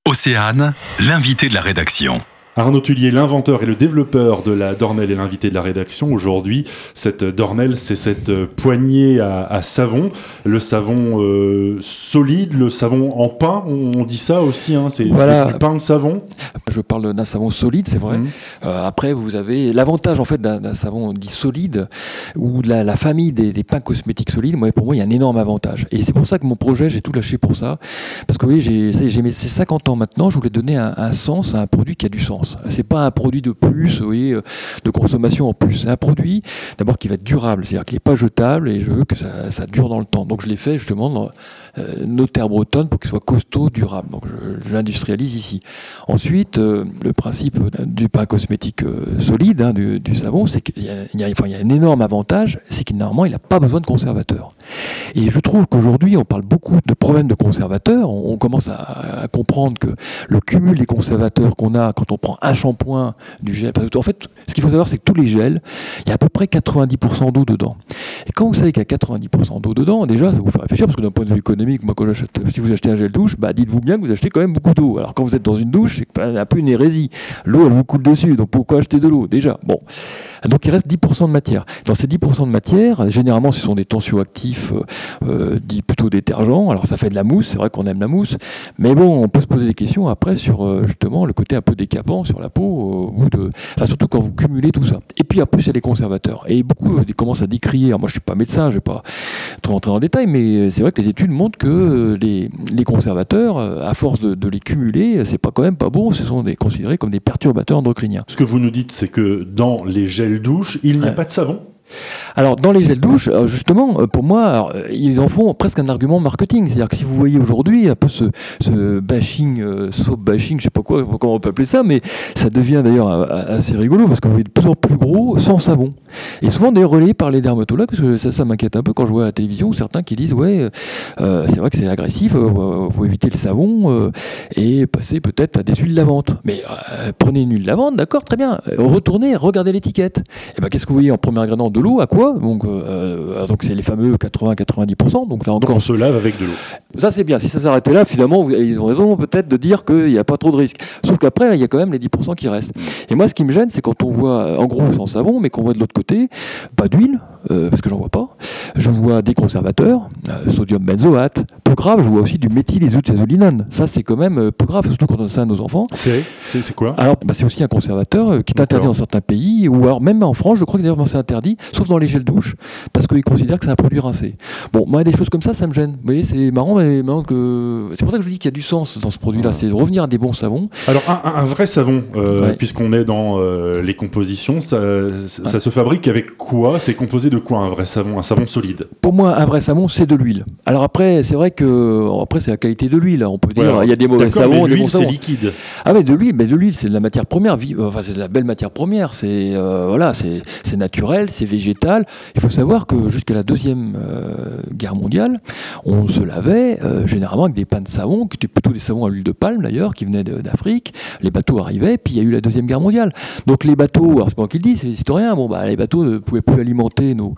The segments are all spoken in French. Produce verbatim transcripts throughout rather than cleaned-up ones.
Océane, l'invité de la rédaction. Arnaud Tullier, l'inventeur et le développeur de la Dornelle, est l'invité de la rédaction. Aujourd'hui, cette Dornelle, c'est cette poignée à, à savon. Le savon euh, solide, le savon en pain, on, on dit ça aussi, hein, c'est voilà. du pain de savon. Je parle d'un savon solide, c'est vrai. Mmh. Euh, après, vous avez l'avantage en fait d'un, d'un savon dit solide, ou de la, la famille des, des pains cosmétiques solides. Moi, pour moi, il y a un énorme avantage. Et c'est pour ça que mon projet, j'ai tout lâché pour ça. Parce que oui, j'ai, j'ai mes cinquante ans maintenant, je voulais donner un, un sens à un produit qui a du sens. C'est pas un produit de plus, vous voyez, de consommation en plus. C'est un produit, d'abord, qui va être durable, c'est-à-dire qu'il n'est pas jetable et je veux que ça, ça dure dans le temps. Donc je l'ai fait justement dans euh, nos terres bretonnes pour qu'il soit costaud, durable. Donc je, je l'industrialise ici. Ensuite, euh, le principe du pain cosmétique euh, solide, hein, du, du savon, c'est qu'il y a, il y a, enfin, il y a un énorme avantage, c'est qu'il normalement, il n'a pas besoin de conservateur. Et je trouve qu'aujourd'hui, on parle beaucoup de problèmes de conservateurs. On, on commence à, à comprendre que le cumul des conservateurs qu'on a quand on prend un shampoing, du gel. Parce que, en fait, ce qu'il faut savoir, c'est que tous les gels, il y a à peu près quatre-vingt-dix pour cent d'eau dedans. Et quand vous savez qu'il y a quatre-vingt-dix pour cent d'eau dedans, déjà, ça vous fait réfléchir, parce que d'un point de vue économique, moi, quand j'achète, si vous achetez un gel douche, bah, dites-vous bien que vous achetez quand même beaucoup d'eau. Alors, quand vous êtes dans une douche, c'est un peu une hérésie. L'eau, elle vous coule dessus. Donc, pourquoi acheter de l'eau, déjà? Bon. Donc, il reste dix pour cent de matière. Dans ces dix pour cent de matière, généralement, ce sont des tensioactifs euh, dits plutôt détergents. Alors, ça fait de la mousse. C'est vrai qu'on aime la mousse. Mais bon, on peut se poser des questions après sur, euh, justement, le côté un peu décapant sur la peau, au bout de... enfin, surtout quand vous cumulez tout ça. Et puis, en plus, il y a les conservateurs. Et beaucoup euh, commencent à décrier. Alors, moi, je ne suis pas médecin, je ne vais pas trop rentrer dans le détail, mais c'est vrai que les études montrent que les, les conservateurs, à force de, de les cumuler, c'est pas quand même pas bon. Ce sont des, considérés comme des perturbateurs endocriniens. Ce que vous nous dites, c'est que dans les gels douche, il n'y a ouais. pas de savon? Alors, dans les gels douche, justement, pour moi, alors, ils en font presque un argument marketing. C'est-à-dire que si vous voyez aujourd'hui un peu ce, ce bashing, euh, soap bashing, je sais pas quoi, comment on peut appeler ça, mais ça devient d'ailleurs assez rigolo parce que vous voyez de plus en plus gros sans savon. Et souvent d'ailleurs relayé par les dermatologues, parce que ça, ça m'inquiète un peu quand je vois à la télévision certains qui disent ouais, euh, c'est vrai que c'est agressif, il euh, faut éviter le savon euh, et passer peut-être à des huiles lavantes. Mais euh, prenez une huile lavante, d'accord, très bien. Retournez, regardez l'étiquette. Et ben qu'est-ce que vous voyez en premier ingrédient? De l'eau, à quoi? Donc, euh, donc c'est les fameux quatre-vingts à quatre-vingt-dix pour cent. Donc, là encore, donc on se lave avec de l'eau. Ça c'est bien. Si ça s'arrêtait là, finalement, vous, ils ont raison peut-être de dire qu'il n'y a pas trop de risques. Sauf qu'après, il y a quand même les dix pour cent qui restent. Et moi, ce qui me gêne, c'est quand on voit, en gros, sans savon, mais qu'on voit de l'autre côté, pas d'huile, euh, parce que j'en vois pas. Je vois des conservateurs, euh, sodium benzoate. Peu grave, je vois aussi du méthylisothiazolinone. Ça, c'est quand même euh, peu grave, surtout quand on donne ça à nos enfants. C'est, c'est, c'est quoi? Alors, bah, c'est aussi un conservateur euh, qui est interdit dans certains pays, ou alors même en France, je crois que d'ailleurs c'est interdit, sauf dans les gels douche, parce qu'ils considèrent que c'est un produit rincé. Bon, moi, des choses comme ça, ça me gêne. Vous voyez, c'est marrant, mais marrant que... c'est pour ça que je vous dis qu'il y a du sens dans ce produit-là, c'est de revenir à des bons savons. Alors, un, un vrai savon, euh, ouais. puisqu'on est dans euh, les compositions, ça, ça ouais. se fabrique avec quoi? C'est composé de quoi, un vrai savon, un savon solide? Pour moi, un vrai savon, c'est de l'huile. Alors après, c'est vrai que... Après, c'est la qualité de l'huile. On peut dire, ouais, il y a des mauvais savons, mais des bons savons. c'est liquide. Ah mais de l'huile, mais de l'huile, c'est de la matière première. Enfin, c'est de la belle matière première. C'est euh, voilà, c'est, c'est naturel, c'est végétal. Il faut savoir que jusqu'à la deuxième euh, guerre mondiale, on se lavait euh, généralement avec des pains de savon, qui étaient plutôt des savons à l'huile de palme d'ailleurs, qui venaient de, d'Afrique. Les bateaux arrivaient, puis il y a eu la deuxième guerre mondiale. Donc les bateaux, alors c'est pas moi qui le dis, c'est les historiens. Bon bah les bateaux ne pouvaient plus alimenter nos,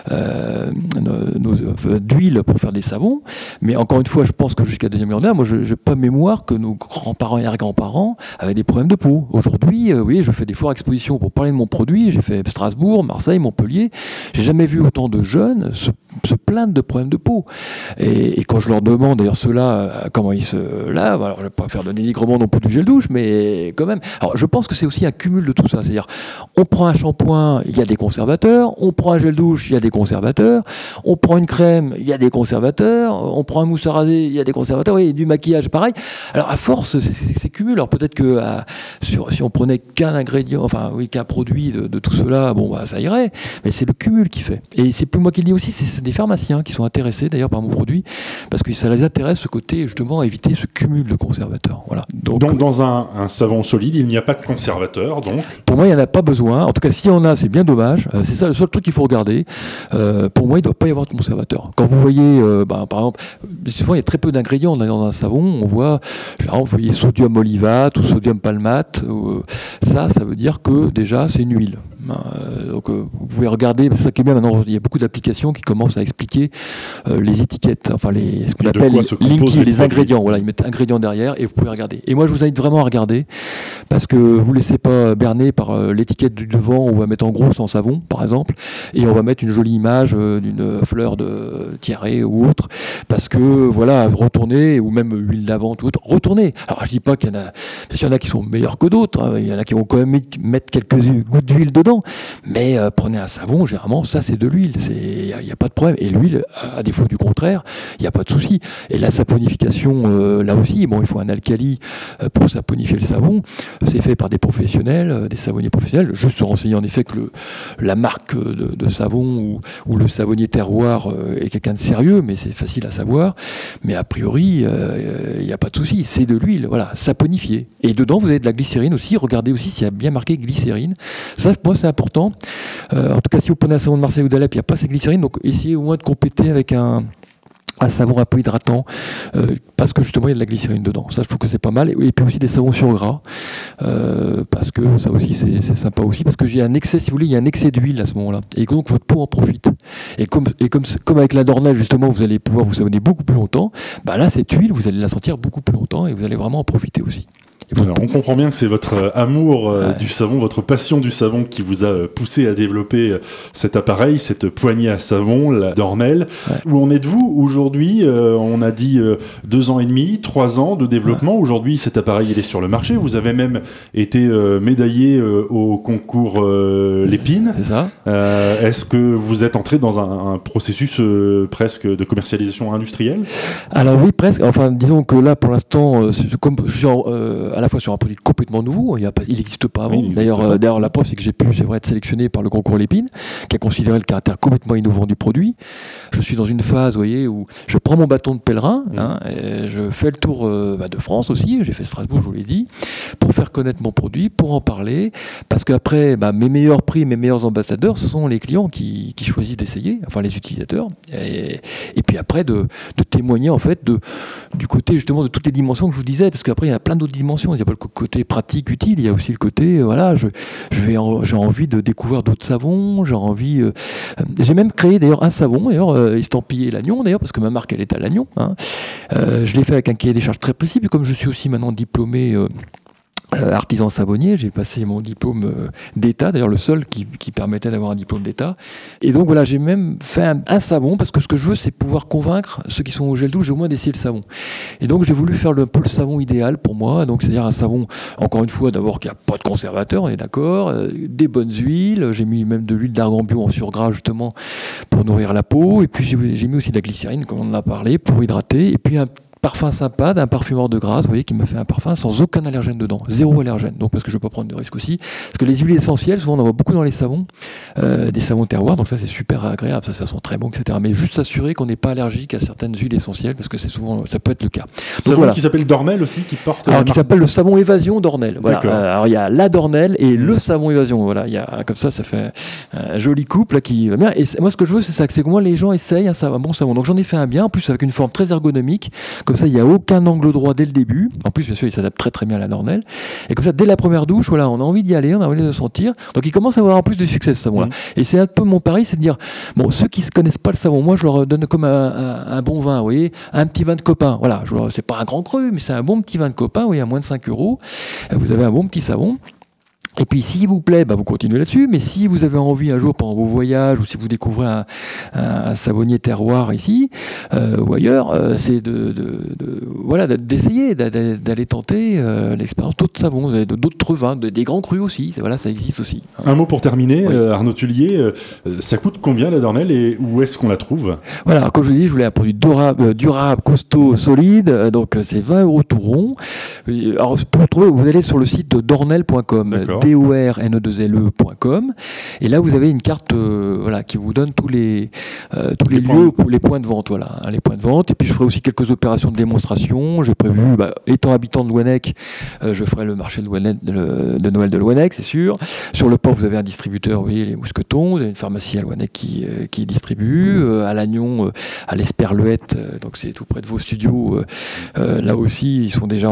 euh, nos, nos euh, d'huile pour faire des savons. Mais encore une fois, je pense que jusqu'à la deuxième guerre mondiale, moi je n'ai pas mémoire que nos grands-parents et arrière-grands-parents avaient des problèmes de peau. Aujourd'hui, euh, oui, je fais des foires expositions pour parler de mon produit. J'ai fait Strasbourg, Marseille, Montpellier. J'ai jamais vu autant de jeunes se, se plaindre de problèmes de peau. Et, et quand je leur demande, d'ailleurs ceux-là, euh, comment ils se lavent, alors je ne vais pas faire de dénigrement non plus du gel douche, mais quand même. Alors je pense que c'est aussi un cumul de tout ça. C'est-à-dire, on prend un shampoing, il y a des conservateurs. On prend un gel douche, il y a des conservateurs. On prend une crème, il y a des conservateurs. On prend un mousse à raser, il y a des conservateurs. Oui, du maquillage, pareil. Alors à force, c'est, c'est, c'est cumul. Alors peut-être que à, sur, si on prenait qu'un ingrédient, enfin oui, qu'un produit de, de tout cela, bon bah ça irait. Mais c'est le cumul qui fait. Et c'est plus moi qui le dis aussi, c'est, c'est des pharmaciens qui sont intéressés d'ailleurs par mon produit, parce que ça les intéresse ce côté justement à éviter ce cumul de conservateurs. Voilà. Donc, donc dans un, un savon solide, il n'y a pas de conservateur, donc. Pour moi, il n'y en a pas besoin. En tout cas, s'il y en a, c'est bien dommage. Euh, c'est ça le seul truc qu'il faut regarder. Euh, pour moi, il ne doit pas y avoir de conservateur. Quand vous voyez, euh, bah, par exemple, souvent il y a très peu d'ingrédients dans un savon. On voit, genre, vous voyez sodium olivate ou sodium palmate. Euh, ça, ça veut dire que déjà c'est une huile. Euh, donc euh, vous pouvez regarder, c'est ça qui est bien maintenant, il y a beaucoup d'applications qui commencent à expliquer euh, les étiquettes, enfin les, ce qu'on appelle les linky, les ingrédients. Voilà, ils mettent ingrédients derrière et vous pouvez regarder. Et moi je vous invite vraiment à regarder parce que vous ne laissez pas berner par euh, l'étiquette du devant où on va mettre en gros sans savon par exemple et on va mettre une jolie image euh, d'une fleur de tiare ou autre parce que voilà, retournez ou même huile lavante ou autre, retournez. Alors je dis pas qu'il y en a, il y en a qui sont meilleurs que d'autres, hein. Il y en a qui vont quand même mettre quelques gouttes d'huile dedans, mais euh, prenez un savon, généralement ça c'est de l'huile, il n'y a, a pas de problème. Et l'huile, à défaut du contraire, il n'y a pas de souci. Et la saponification, euh, là aussi, bon, il faut un alcali euh, pour saponifier le savon. C'est fait par des professionnels, euh, des savonniers professionnels. Juste se renseigner en effet que le, la marque de, de savon ou, ou le savonnier terroir euh, est quelqu'un de sérieux, mais c'est facile à savoir. Mais a priori, il euh, n'y a pas de souci. C'est de l'huile, voilà, saponifiée. Et dedans, vous avez de la glycérine aussi. Regardez aussi s'il y a bien marqué glycérine. Ça, moi, c'est important. Euh, en tout cas, si vous prenez un savon de Marseille ou d'Alep, il n'y a pas cette glycérine. Donc, essayez au moins de compléter avec un, un savon un peu hydratant, euh, parce que justement, il y a de la glycérine dedans. Ça, je trouve que c'est pas mal. Et puis aussi des savons sur gras, euh, parce que ça aussi, c'est, c'est sympa aussi. Parce que j'ai un excès, si vous voulez, il y a un excès d'huile à ce moment-là. Et donc, votre peau en profite. Et comme, et comme, comme avec la Dornelle, justement, vous allez pouvoir vous savonner beaucoup plus longtemps, bah là, cette huile, vous allez la sentir beaucoup plus longtemps et vous allez vraiment en profiter aussi. Alors, on comprend bien que c'est votre euh, amour euh, ouais. du savon, votre passion du savon qui vous a euh, poussé à développer euh, cet appareil, cette poignée à savon, la Dornelle. Ouais. Où en êtes-vous aujourd'hui? euh, On a dit euh, deux ans et demi, trois ans de développement. Ouais. Aujourd'hui, cet appareil il est sur le marché. Vous avez même été euh, médaillé euh, au concours euh, Lépine. C'est ça. Euh, est-ce que vous êtes entré dans un, un processus euh, presque de commercialisation industrielle? Alors oui, presque. Enfin, disons que là, pour l'instant, euh, comme je suis en, euh, à la fois sur un produit complètement nouveau, il n'existe pas avant. Oui, d'ailleurs, euh, d'ailleurs, la preuve, c'est que j'ai pu, c'est vrai, être sélectionné par le concours Lépine, qui a considéré le caractère complètement innovant du produit. Je suis dans une phase, vous voyez, où je prends mon bâton de pèlerin, mmh. hein, et je fais le tour euh, bah, de France aussi, j'ai fait Strasbourg, je vous l'ai dit, pour faire connaître mon produit, pour en parler, parce qu'après, bah, mes meilleurs prix, mes meilleurs ambassadeurs, ce sont les clients qui, qui choisissent d'essayer, enfin les utilisateurs, et, et puis après de, de témoigner en fait de, du côté justement de toutes les dimensions que je vous disais, parce qu'après il y a plein d'autres dimensions. Il n'y a pas le côté pratique, utile, il y a aussi le côté, voilà, je, je vais en, j'ai envie de découvrir d'autres savons, j'ai envie... Euh, j'ai même créé d'ailleurs un savon, d'ailleurs, euh, estampillé Lannion, d'ailleurs, parce que ma marque, elle est à Lannion. Hein. Euh, je l'ai fait avec un cahier des charges très précis, puis comme je suis aussi maintenant diplômé... Euh, Euh, artisan savonnier, j'ai passé mon diplôme euh, d'État, d'ailleurs le seul qui, qui permettait d'avoir un diplôme d'État. Et donc voilà, j'ai même fait un, un savon, parce que ce que je veux, c'est pouvoir convaincre ceux qui sont au gel douche, au moins d'essayer le savon. Et donc j'ai voulu faire le, un peu le savon idéal pour moi, donc c'est-à-dire un savon, encore une fois, d'abord qui n'a pas de conservateur, on est d'accord, euh, des bonnes huiles, j'ai mis même de l'huile d'argan bio en surgras justement pour nourrir la peau, et puis j'ai, j'ai mis aussi de la glycérine, comme on en a parlé, pour hydrater, et puis un parfum sympa d'un parfumeur de Grasse, vous voyez, qui m'a fait un parfum sans aucun allergène dedans, zéro allergène. Donc parce que je ne veux pas prendre de risque aussi, parce que les huiles essentielles, souvent on en voit beaucoup dans les savons, euh, des savons terroirs, donc ça c'est super agréable, ça, ça sent très bon, et cetera. Mais juste s'assurer qu'on n'est pas allergique à certaines huiles essentielles, parce que c'est souvent, ça peut être le cas. Donc, savon voilà. Qui s'appelle Dornelle aussi, qui porte. Alors qui s'appelle le savon Évasion Dornelle. Voilà. Euh, alors il y a la Dornelle et mmh. le savon Évasion. Voilà, il y a comme ça, ça fait un joli couple là, qui va bien. Et moi ce que je veux, c'est ça, c'est que moi les gens essayent un, un bon savon. Donc j'en ai fait un bien, en plus avec une forme très ergonomique, comme ça il n'y a aucun angle droit dès le début. En plus, bien sûr, il s'adapte très très bien à la Dornelle. Et comme ça, dès la première douche, voilà, on a envie d'y aller, on a envie de le sentir. Donc, il commence à avoir en plus de succès ce savon-là. Mmh. Et c'est un peu mon pari, c'est de dire, bon, ceux qui ne connaissent pas le savon, moi, je leur donne comme un, un, un bon vin, vous voyez, un petit vin de copain. Voilà, je leur, c'est pas un grand cru, mais c'est un bon petit vin de copain, vous voyez, à moins de cinq euros. Vous avez un bon petit savon. Et puis, s'il vous plaît, bah, vous continuez là-dessus. Mais si vous avez envie un jour pendant vos voyages ou si vous découvrez un, un, un savonnier terroir ici euh, ou ailleurs, euh, c'est de, de, de, voilà, d'essayer, d'aller, d'aller tenter euh, l'expérience d'autres savons, vous avez d'autres vins, des grands crus aussi. Voilà, ça existe aussi. Un mot pour terminer, oui. euh, Arnaud Tullier. Euh, ça coûte combien la Dornelle et où est-ce qu'on la trouve? Voilà, alors, comme je vous dis, je voulais un produit durable, durable costaud, solide. Donc, c'est vingt euros tout rond. Alors, pour le trouver, vous allez sur le site de dornelle point com. D O R N E deux L E point com et là vous avez une carte euh, voilà, qui vous donne tous les, euh, tous les, les lieux, points. les points de vente, voilà, hein, les points de vente. Et puis je ferai aussi quelques opérations de démonstration. J'ai prévu, bah, étant habitant de Louannec, euh, je ferai le marché de, Louannec, de, de Noël de Louannec, c'est sûr. Sur le port, vous avez un distributeur, vous voyez, les Mousquetons, vous avez une pharmacie à Louannec qui, euh, qui distribue, euh, à Lannion, euh, à l'Esperluette, euh, donc c'est tout près de vos studios. Euh, euh, là aussi, ils sont déjà en réassort.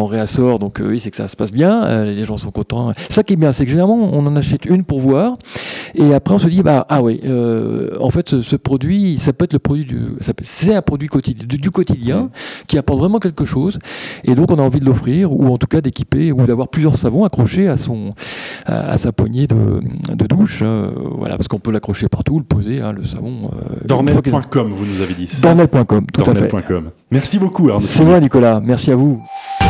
d'accord, donc euh, oui, c'est que ça se passe bien, euh, les gens sont contents. Ça qui est bien, c'est que généralement, on en achète une pour voir, et après on se dit, bah, ah oui, euh, en fait, ce, ce produit, ça peut être le produit du, ça peut, c'est un produit quotidien, du, du quotidien, mmh. qui apporte vraiment quelque chose, et donc on a envie de l'offrir, ou en tout cas d'équiper, ou d'avoir plusieurs savons accrochés à son, à, à sa poignée de, de douche, euh, voilà, parce qu'on peut l'accrocher partout, le poser, hein, le savon. Euh, Dormel point com, vous nous avez dit. Dormel point com, tout Dormel. à fait. Merci beaucoup, Arnaud. C'est moi, Nicolas. Merci à vous.